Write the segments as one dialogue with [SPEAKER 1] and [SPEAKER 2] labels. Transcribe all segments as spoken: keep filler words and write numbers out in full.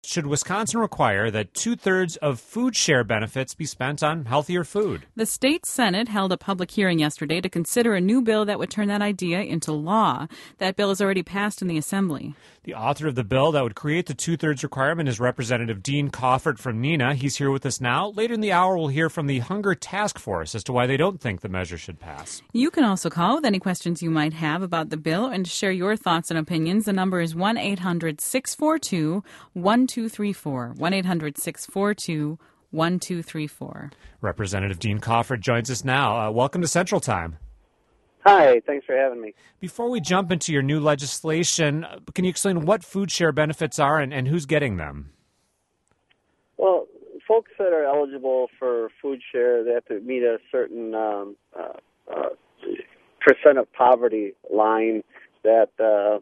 [SPEAKER 1] Should Wisconsin require that two-thirds of food share benefits be spent on healthier food?
[SPEAKER 2] The state Senate held a public hearing yesterday to consider a new bill that would turn that idea into law. That bill is already passed in the Assembly.
[SPEAKER 1] The author of the bill that would create the two-thirds requirement is Representative Dean Coffert from Neenah. He's here with us now. Later in the hour, we'll hear from the Hunger Task Force as to why they don't think the measure should pass.
[SPEAKER 2] You can also call with any questions you might have about the bill and share your thoughts and opinions. The number is one eight hundred six four two one two three four. one eight hundred six four two one two three four.
[SPEAKER 1] Representative Dean Coffert joins us now. Uh, welcome to Central Time.
[SPEAKER 3] Hi, thanks for having me.
[SPEAKER 1] Before we jump into your new legislation, can you explain what food share benefits are and, and who's getting them?
[SPEAKER 3] Well, folks that are eligible for food share, they have to meet a certain um, uh, uh, percent of poverty line that uh,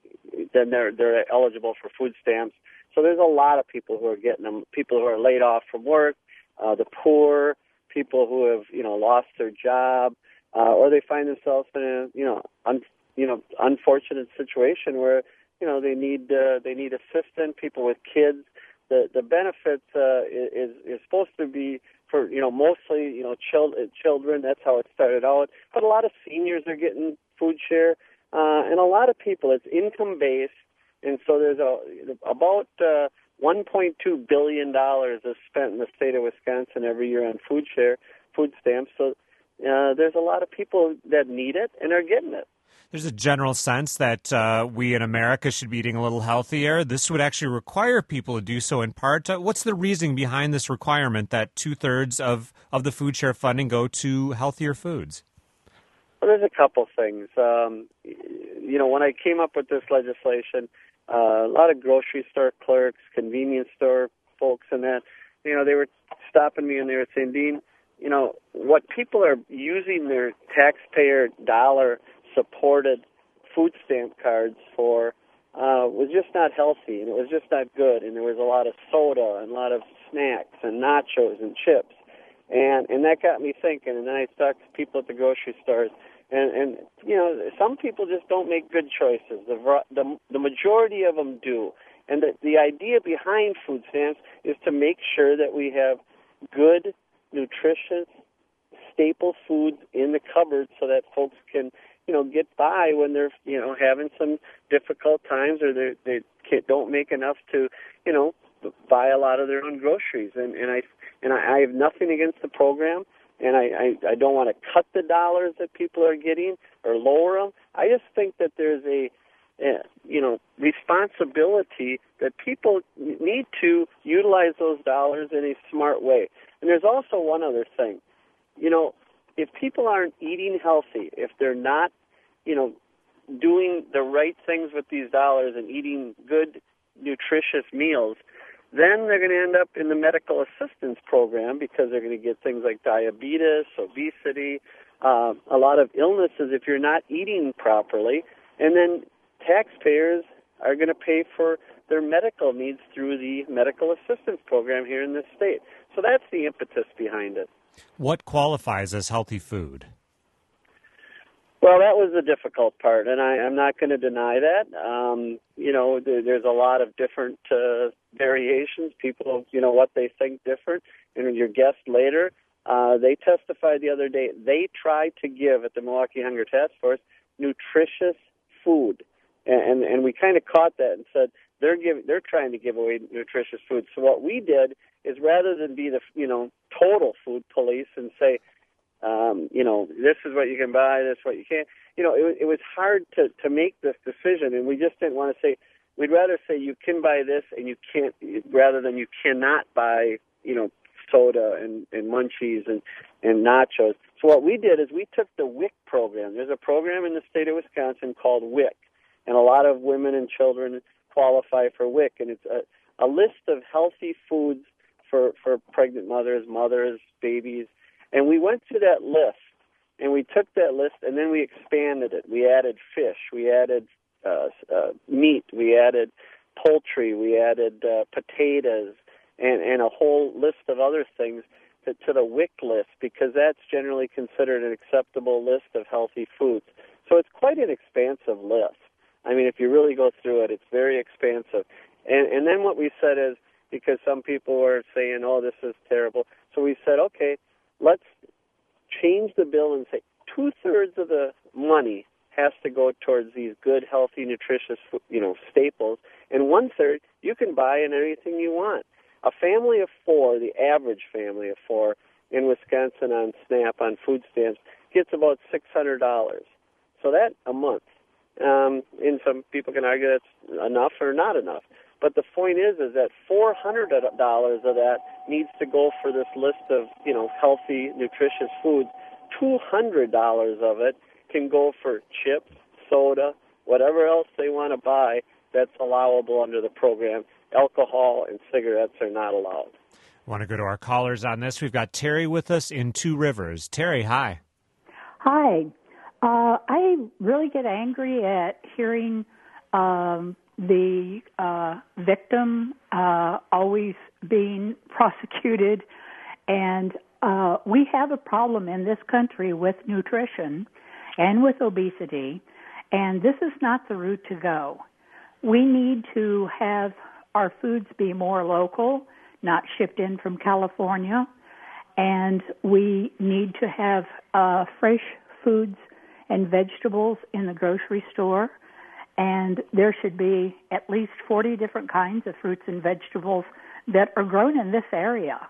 [SPEAKER 3] then they're they're eligible for food stamps. So there's a lot of people who are getting them, people who are laid off from work, uh, the poor, people who have, you know, lost their job, uh, or they find themselves in a, you know, un, you know, unfortunate situation where, you know, they need uh, they need assistance, people with kids. The the benefits uh, is is supposed to be for, you know, mostly, you know, chil- children. That's how it started out. But a lot of seniors are getting food share, uh, and a lot of people, it's income-based. And so there's a, about uh, one point two billion dollars is spent in the state of Wisconsin every year on food share, food stamps. So uh, there's a lot of people that need it and are getting it.
[SPEAKER 1] There's a general sense that uh, we in America should be eating a little healthier. This would actually require people to do so in part. Uh, what's the reasoning behind this requirement that two-thirds of, of the food share funding go to healthier foods?
[SPEAKER 3] Well, there's a couple things. Um, you know, when I came up with this legislation, Uh, a lot of grocery store clerks, convenience store folks, and that, you know, they were stopping me and they were saying, Dean, you know, what people are using their taxpayer dollar-supported food stamp cards for uh, was just not healthy, and it was just not good, and there was a lot of soda and a lot of snacks and nachos and chips, and and that got me thinking, and then I talked to people at the grocery stores. And, and you know, some people just don't make good choices. The, the, the majority of them do. And the, the idea behind food stamps is to make sure that we have good, nutritious, staple foods in the cupboard so that folks can, you know, get by when they're, you know, having some difficult times or they they can't, don't make enough to, you know, buy a lot of their own groceries. And, and I and I, I have nothing against the program. And I, I, I don't want to cut the dollars that people are getting or lower them. I just think that there's a, a, you know, responsibility that people need to utilize those dollars in a smart way. And there's also one other thing. You know, if people aren't eating healthy, if they're not, you know, doing the right things with these dollars and eating good, nutritious meals, then they're going to end up in the medical assistance program because they're going to get things like diabetes, obesity, uh, a lot of illnesses if you're not eating properly. And then taxpayers are going to pay for their medical needs through the medical assistance program here in this state. So that's the impetus behind it.
[SPEAKER 1] What qualifies as healthy food?
[SPEAKER 3] Well, that was the difficult part, and I, I'm not going to deny that. Um, you know, there, there's a lot of different uh, variations. People, you know, what they think different. And your guest later, uh, they testified the other day, they tried to give at the Milwaukee Hunger Task Force nutritious food. And, and, and we kind of caught that and said, they're giving, they're trying to give away nutritious food. So what we did is rather than be the, you know, total food police and say, Um, you know, this is what you can buy, this is what you can't. You know, it, it was hard to, to make this decision, and we just didn't want to say, we'd rather say you can buy this and you can't, rather than you cannot buy, you know, soda and, and munchies and, and nachos. So what we did is we took the WIC program. There's a program in the state of Wisconsin called WIC, and a lot of women and children qualify for WIC, and it's a, a list of healthy foods for, for pregnant mothers, mothers, babies. And we went to that list, and we took that list, and then we expanded it. We added fish, we added uh, uh, meat, we added poultry, we added uh, potatoes, and, and a whole list of other things to, to the WIC list, because that's generally considered an acceptable list of healthy foods. So it's quite an expansive list. I mean, if you really go through it, it's very expansive. And, and then what we said is, because some people were saying, oh, this is terrible, so we said, okay, let's change the bill and say two-thirds of the money has to go towards these good, healthy, nutritious, you know, staples, and one-third you can buy in anything you want. A family of four, the average family of four in Wisconsin on SNAP, on food stamps, gets about six hundred dollars. So that a month. Um, and some people can argue that's enough or not enough. But the point is, is that four hundred dollars of that needs to go for this list of, you know, healthy, nutritious foods. two hundred dollars of it can go for chips, soda, whatever else they want to buy that's allowable under the program. Alcohol and cigarettes are not allowed.
[SPEAKER 1] I want to go to our callers on this. We've got Terry with us in Two Rivers. Terry, hi.
[SPEAKER 4] Hi. Uh, I really get angry at hearing um, the uh, victim uh, always being prosecuted. And uh, we have a problem in this country with nutrition and with obesity, and this is not the route to go. We need to have our foods be more local, not shipped in from California, and we need to have uh, fresh foods and vegetables in the grocery store, and there should be at least forty different kinds of fruits and vegetables that are grown in this area.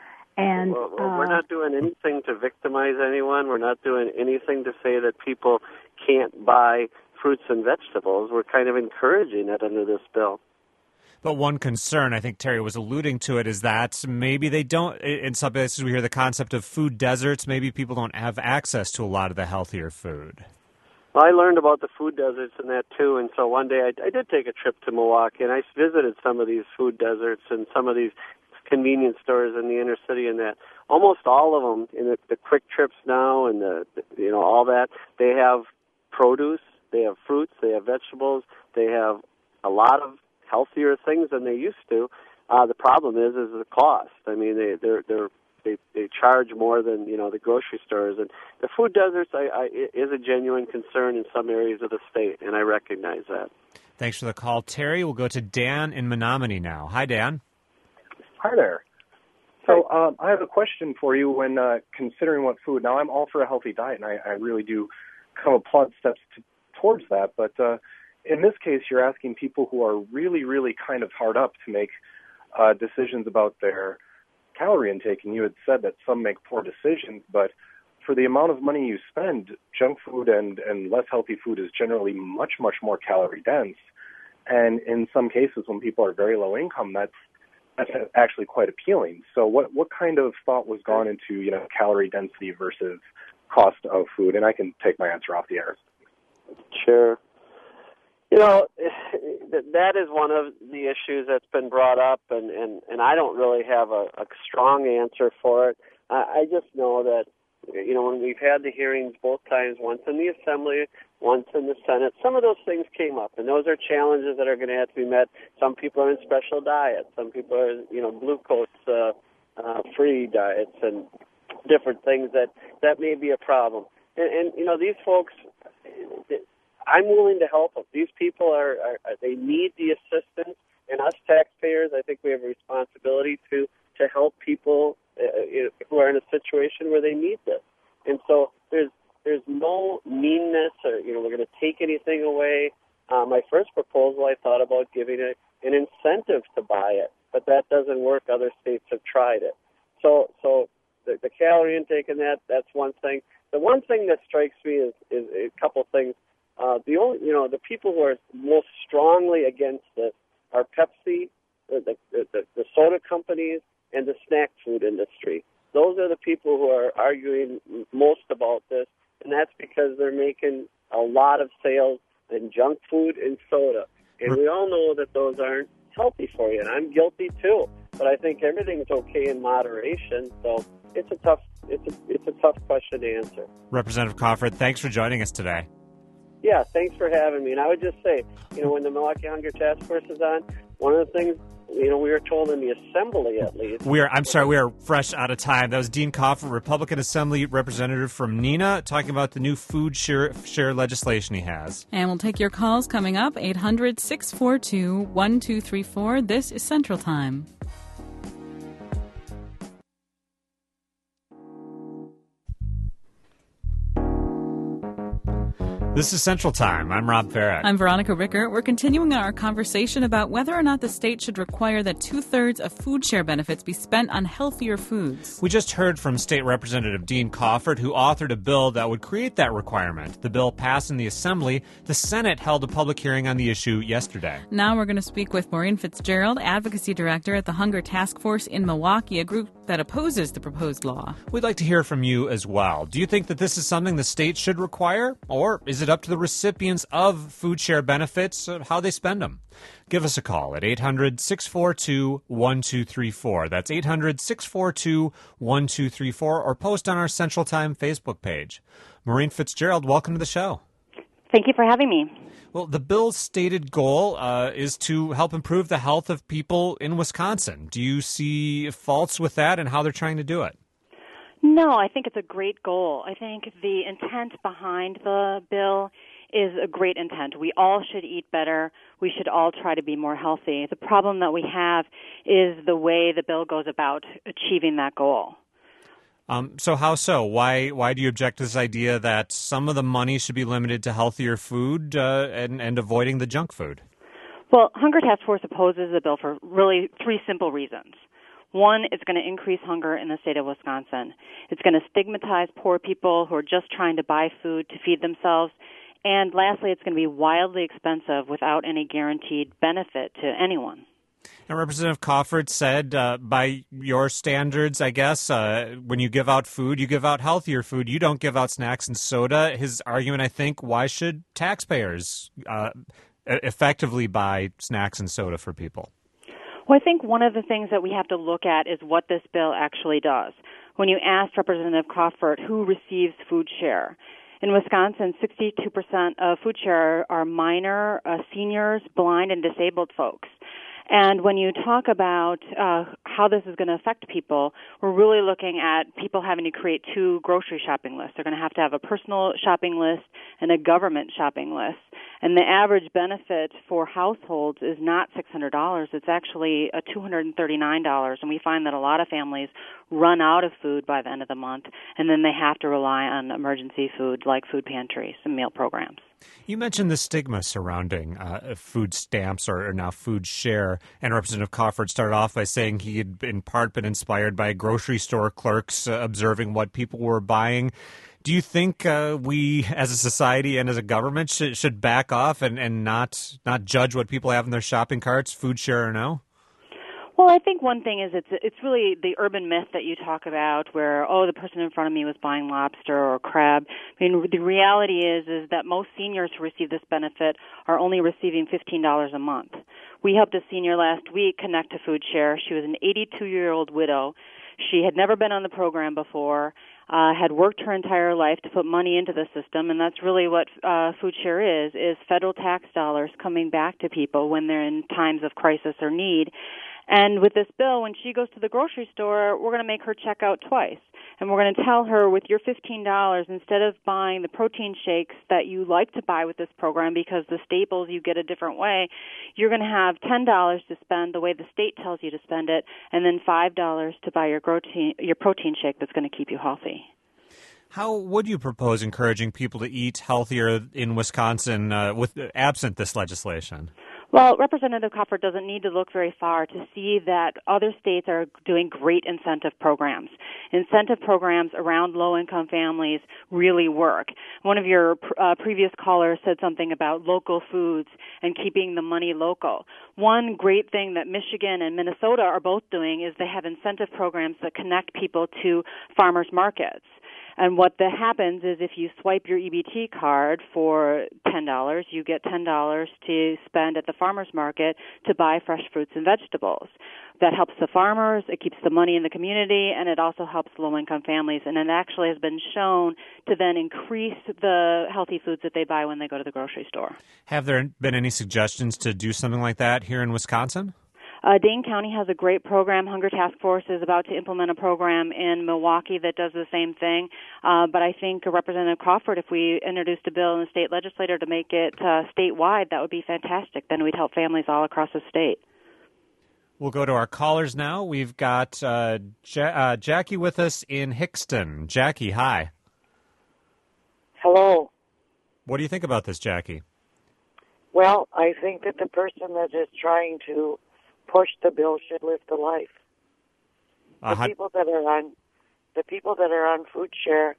[SPEAKER 4] And
[SPEAKER 3] well, well, we're not doing anything to victimize anyone. We're not doing anything to say that people can't buy fruits and vegetables. We're kind of encouraging it under this bill.
[SPEAKER 1] But one concern, I think Terry was alluding to it, is that maybe they don't, in some places we hear the concept of food deserts, maybe people don't have access to a lot of the healthier food.
[SPEAKER 3] Well, I learned about the food deserts and that too, and so one day I, I did take a trip to Milwaukee, and I visited some of these food deserts and some of these convenience stores in the inner city, and that almost all of them, in the, the quick trips now and the, the, you know, all that, they have produce, they have fruits, they have vegetables, they have a lot of healthier things than they used to. Uh, the problem is, is the cost. I mean, they they're, they're, they they charge more than, you know, the grocery stores. And the food deserts I, I, is a genuine concern in some areas of the state, and I recognize that.
[SPEAKER 1] Thanks for the call, Terry. We'll go to Dan in Menominee now. Hi, Dan.
[SPEAKER 5] Hi there. So um, I have a question for you when uh, considering what food. Now, I'm all for a healthy diet, and I, I really do come applaud steps to, towards that, but uh, in this case, you're asking people who are really, really kind of hard up to make uh, decisions about their calorie intake, and you had said that some make poor decisions, but for the amount of money you spend, junk food and, and less healthy food is generally much, much more calorie dense, and in some cases, when people are very low income, that's, that's actually quite appealing. So what, what kind of thought was gone into, you know, calorie density versus cost of food? And I can take my answer off the air.
[SPEAKER 3] Sure. You know, that is one of the issues that's been brought up, and, and, and I don't really have a, a strong answer for it. I, I just know that, you know, when we've had the hearings both times, once in the Assembly, once in the Senate, some of those things came up, and those are challenges that are going to have to be met. Some people are in special diets. Some people are, you know, glucose-free uh, uh, diets and different things that, that may be a problem. And, and you know, these folks... I'm willing to help them. These people are, are, they need the assistance, and us taxpayers, I think we have a responsibility to, to help people uh, who are in a situation where they need this. And so there's there's no meanness or, you know, we're going to take anything away. Uh, my first proposal, I thought about giving a, an incentive to buy it, but that doesn't work. Other states have tried it. So so the, the calorie intake and that, that's one thing. The one thing that strikes me is, is a couple things. Uh, the only, you know, the people who are most strongly against this are Pepsi, the, the, the, the soda companies, and the snack food industry. Those are the people who are arguing most about this, and that's because they're making a lot of sales in junk food and soda. And we all know that those aren't healthy for you, and I'm guilty too. But I think everything's okay in moderation, so it's a tough, it's a, it's a tough question to answer.
[SPEAKER 1] Representative Crawford, thanks for joining us today.
[SPEAKER 3] Yeah, thanks for having me. And I would just say, you know, when the Milwaukee Hunger Task Force is on, one of the things you know, we were told in the assembly at least.
[SPEAKER 1] We are. I'm sorry, we are fresh out of time. That was Dean Coffert, Republican Assembly representative from Neenah, talking about the new food share, share legislation he has.
[SPEAKER 2] And we'll take your calls coming up, eight hundred, six four two, one two three four. This is Central Time.
[SPEAKER 1] This is Central Time. I'm Rob Farrett.
[SPEAKER 2] I'm Veronica Ricker. We're continuing our conversation about whether or not the state should require that two-thirds of food share benefits be spent on healthier foods.
[SPEAKER 1] We just heard from State Representative Dean Coffert, who authored a bill that would create that requirement. The bill passed in the Assembly. The Senate held a public hearing on the issue yesterday.
[SPEAKER 2] Now we're going to speak with Maureen Fitzgerald, Advocacy Director at the Hunger Task Force in Milwaukee, a group that opposes the proposed law.
[SPEAKER 1] We'd like to hear from you as well. Do you think that this is something the state should require, or is it up to the recipients of food share benefits, uh, how they spend them? Give us a call at eight hundred, six four two, one two three four. That's eight hundred, six four two, one two three four, or post on our Central Time Facebook page. Maureen Fitzgerald, welcome to the show.
[SPEAKER 6] Thank you for having me.
[SPEAKER 1] Well, the bill's stated goal uh, is to help improve the health of people in Wisconsin. Do you see faults with that and how they're trying to do it?
[SPEAKER 6] No, I think it's a great goal. I think the intent behind the bill is a great intent. We all should eat better. We should all try to be more healthy. The problem that we have is the way the bill goes about achieving that goal.
[SPEAKER 1] Um, so how so? Why why do you object to this idea that some of the money should be limited to healthier food uh, and, and avoiding the junk food?
[SPEAKER 6] Well, Hunger Task Force opposes the bill for really three simple reasons. One, it's going to increase hunger in the state of Wisconsin. It's going to stigmatize poor people who are just trying to buy food to feed themselves. And lastly, it's going to be wildly expensive without any guaranteed benefit to anyone.
[SPEAKER 1] And Representative Coffert said, uh, by your standards, I guess, uh, when you give out food, you give out healthier food. You don't give out snacks and soda. His argument, I think, why should taxpayers uh, effectively buy snacks and soda for people?
[SPEAKER 6] Well, I think one of the things that we have to look at is what this bill actually does. When you ask Representative Coffert who receives food share, in Wisconsin, sixty-two percent of food share are minor, uh, seniors, blind, and disabled folks. And when you talk about uh, how this is going to affect people, we're really looking at people having to create two grocery shopping lists. They're going to have to have a personal shopping list and a government shopping list. And the average benefit for households is not six hundred dollars. It's actually uh, two hundred thirty-nine dollars. And we find that a lot of families run out of food by the end of the month, and then they have to rely on emergency food like food pantries and meal programs.
[SPEAKER 1] You mentioned the stigma surrounding uh, food stamps or, or now food share, and Representative Coffert started off by saying he had in part been inspired by grocery store clerks uh, observing what people were buying. Do you think uh, we as a society and as a government should, should back off and, and not not judge what people have in their shopping carts, food share or no?
[SPEAKER 6] Well, I think one thing is it's it's really the urban myth that you talk about where, oh, the person in front of me was buying lobster or crab. I mean, the reality is is that most seniors who receive this benefit are only receiving fifteen dollars a month. We helped a senior last week connect to Food Share. She was an eighty-two-year-old widow. She had never been on the program before, uh, had worked her entire life to put money into the system, and that's really what uh, Food Share is, is federal tax dollars coming back to people when they're in times of crisis or need. And with this bill, when she goes to the grocery store, we're going to make her check out twice. And we're going to tell her with your fifteen dollars, instead of buying the protein shakes that you like to buy with this program because the staples you get a different way, you're going to have ten dollars to spend the way the state tells you to spend it, and then five dollars to buy your protein, your protein shake that's going to keep you healthy.
[SPEAKER 1] How would you propose encouraging people to eat healthier in Wisconsin uh, with absent this legislation?
[SPEAKER 6] Well, Representative Coffert doesn't need to look very far to see that other states are doing great incentive programs. Incentive programs around low-income families really work. One of your uh, previous callers said something about local foods and keeping the money local. One great thing that Michigan and Minnesota are both doing is they have incentive programs that connect people to farmers markets. And what that happens is if you swipe your E B T card for ten dollars, you get ten dollars to spend at the farmer's market to buy fresh fruits and vegetables. That helps the farmers, it keeps the money in the community, and it also helps low-income families. And it actually has been shown to then increase the healthy foods that they buy when they go to the grocery store.
[SPEAKER 1] Have there been any suggestions to do something like that here in Wisconsin?
[SPEAKER 6] Uh, Dane County has a great program. Hunger Task Force is about to implement a program in Milwaukee that does the same thing. Uh, but I think Representative Crawford, if we introduced a bill in the state legislature to make it uh, statewide, that would be fantastic. Then we'd help families all across the state.
[SPEAKER 1] We'll go to our callers now. We've got uh, ja- uh, Jackie with us in Hickston. Jackie, hi.
[SPEAKER 7] Hello.
[SPEAKER 1] What do you think about this, Jackie?
[SPEAKER 7] Well, I think that the person that is trying to push the bill should live the life. The
[SPEAKER 1] Uh, how-
[SPEAKER 7] people that are on the people that are on food share,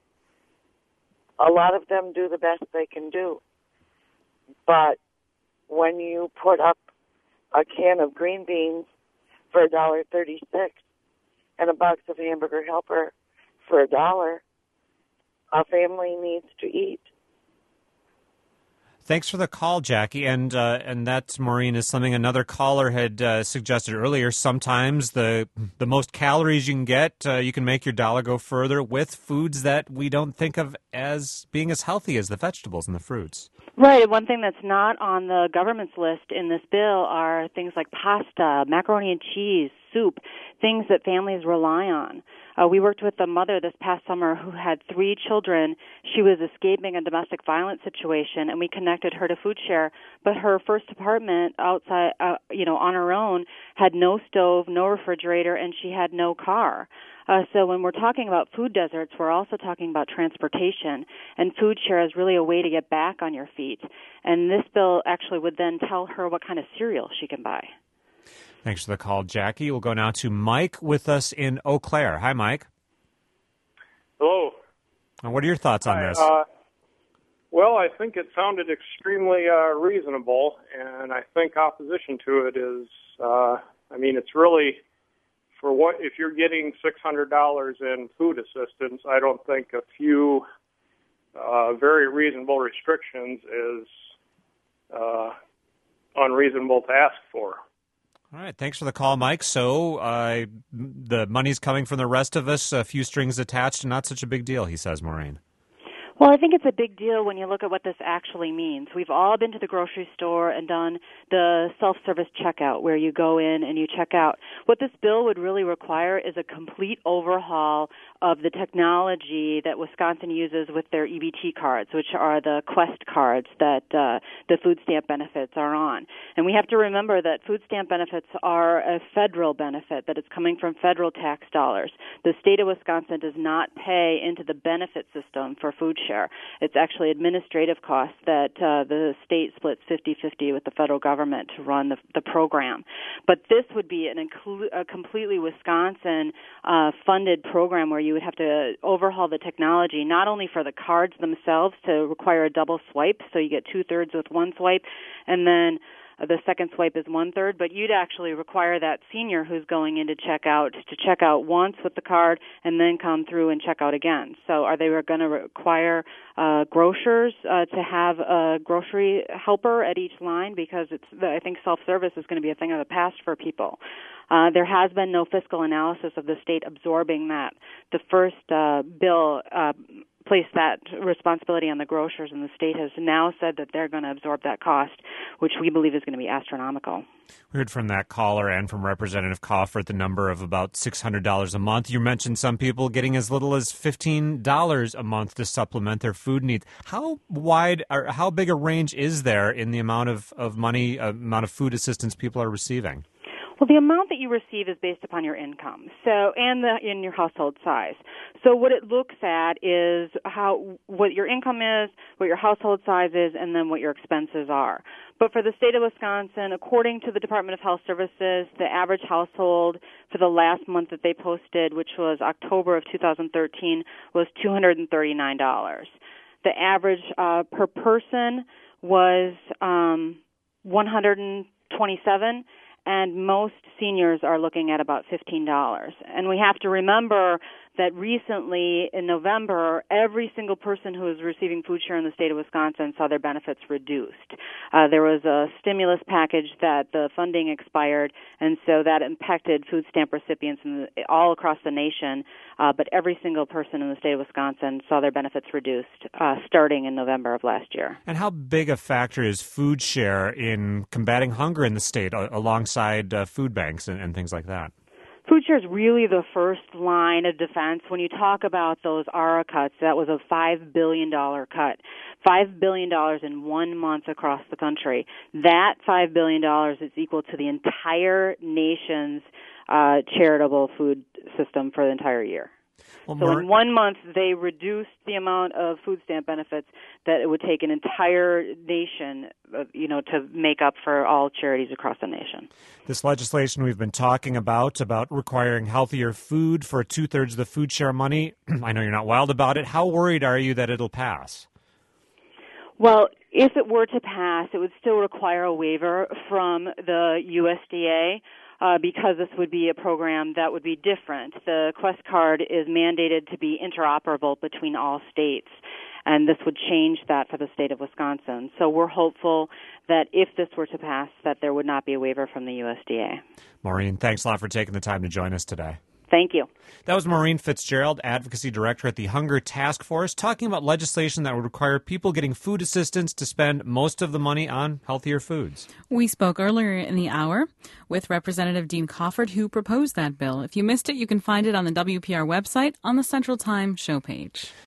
[SPEAKER 7] a lot of them do the best they can do. But when you put up a can of green beans for a dollar thirty-six and a box of hamburger helper for a dollar, a family needs to eat.
[SPEAKER 1] Thanks for the call, Jackie. And uh, and that, Maureen, is something another caller had uh, suggested earlier. Sometimes the the most calories you can get, uh, you can make your dollar go further with foods that we don't think of as being as healthy as the vegetables and the fruits.
[SPEAKER 6] Right. One thing that's not on the government's list in this bill are things like pasta, macaroni and cheese, soup, things that families rely on. Uh, we worked with a mother this past summer who had three children. She was escaping a domestic violence situation, and we connected her to Food Share. But her first apartment outside, uh, you know, on her own, had no stove, no refrigerator, and she had no car. Uh, so when we're talking about food deserts, we're also talking about transportation, and Food Share is really a way to get back on your feet. And this bill actually would then tell her what kind of cereal she can buy.
[SPEAKER 1] Thanks for the call, Jackie. We'll go now to Mike with us in Eau Claire. Hi, Mike.
[SPEAKER 8] Hello.
[SPEAKER 1] And what are your thoughts on
[SPEAKER 8] Hi,
[SPEAKER 1] this?
[SPEAKER 8] Uh, well, I think it sounded extremely uh, reasonable, and I think opposition to it is, uh, I mean, it's really, for what, if you're getting six hundred dollars in food assistance, I don't think a few uh, very reasonable restrictions is uh, unreasonable to ask for.
[SPEAKER 1] All right, thanks for the call, Mike. So uh, the money's coming from the rest of us, a few strings attached, and not such a big deal, he says, Maureen.
[SPEAKER 6] Well, I think it's a big deal when you look at what this actually means. We've all been to the grocery store and done the self-service checkout where you go in and you check out. What this bill would really require is a complete overhaul of the technology that Wisconsin uses with their E B T cards, which are the Quest cards that uh, the food stamp benefits are on. And we have to remember that food stamp benefits are a federal benefit, that it's coming from federal tax dollars. The state of Wisconsin does not pay into the benefit system for food share. It's actually administrative costs that uh, the state splits fifty-fifty with the federal government to run the, the program. But this would be an inclu- a completely Wisconsin uh, funded program where you would have to overhaul the technology, not only for the cards themselves to require a double swipe, so you get two-thirds with one swipe, and then the second swipe is one-third, but you'd actually require that senior who's going in to check out to check out once with the card and then come through and check out again. So are they going to require uh, grocers uh, to have a grocery helper at each line? Because it's I think self-service is going to be a thing of the past for people. Uh, there has been no fiscal analysis of the state absorbing that. The first uh, bill uh, placed that responsibility on the grocers, and the state has now said that they're going to absorb that cost, which we believe is going to be astronomical.
[SPEAKER 1] We heard from that caller and from Representative Crawford the number of about six hundred dollars a month. You mentioned some people getting as little as fifteen dollars a month to supplement their food needs. How wide or how big a range is there in the amount of, of money, uh, amount of food assistance people are receiving?
[SPEAKER 6] Well, the amount that you receive is based upon your income, so and the in your household size. So what it looks at is how what your income is, what your household size is, and then what your expenses are. But for the state of Wisconsin, according to the Department of Health Services, the average household for the last month that they posted, which was October of two thousand thirteen, was two hundred thirty-nine dollars. The average uh, per person was um, one hundred twenty-seven dollars. And most seniors are looking at about fifteen dollars. And we have to remember that recently in November, every single person who was receiving food share in the state of Wisconsin saw their benefits reduced. Uh, there was a stimulus package that the funding expired, and so that impacted food stamp recipients in the, all across the nation. Uh, but every single person in the state of Wisconsin saw their benefits reduced uh, starting in November of last year.
[SPEAKER 1] And how big a factor is food share in combating hunger in the state, uh, alongside uh, food banks and, and things like that?
[SPEAKER 6] Food share is really the first line of defense. When you talk about those A R A cuts, that was a five billion dollars cut. five billion dollars in one month across the country. That five billion dollars is equal to the entire nation's uh, charitable food system for the entire year.
[SPEAKER 1] Well,
[SPEAKER 6] so
[SPEAKER 1] Mar-
[SPEAKER 6] in one month, they reduced the amount of food stamp benefits that it would take an entire nation, uh, you know, to make up for all charities across the nation.
[SPEAKER 1] This legislation we've been talking about, about requiring healthier food for two-thirds of the food share money, I know you're not wild about it. How worried are you that it'll pass?
[SPEAKER 6] Well, if it were to pass, it would still require a waiver from the U S D A. Uh, because this would be a program that would be different. The Quest card is mandated to be interoperable between all states, and this would change that for the state of Wisconsin. So we're hopeful that if this were to pass, that there would not be a waiver from the U S D A.
[SPEAKER 1] Maureen, thanks a lot for taking the time to join us today.
[SPEAKER 6] Thank you.
[SPEAKER 1] That was Maureen Fitzgerald, Advocacy Director at the Hunger Task Force, talking about legislation that would require people getting food assistance to spend most of the money on healthier foods.
[SPEAKER 2] We spoke earlier in the hour with Representative Dean Cofford, who proposed that bill. If you missed it, you can find it on the W P R website on the Central Time show page.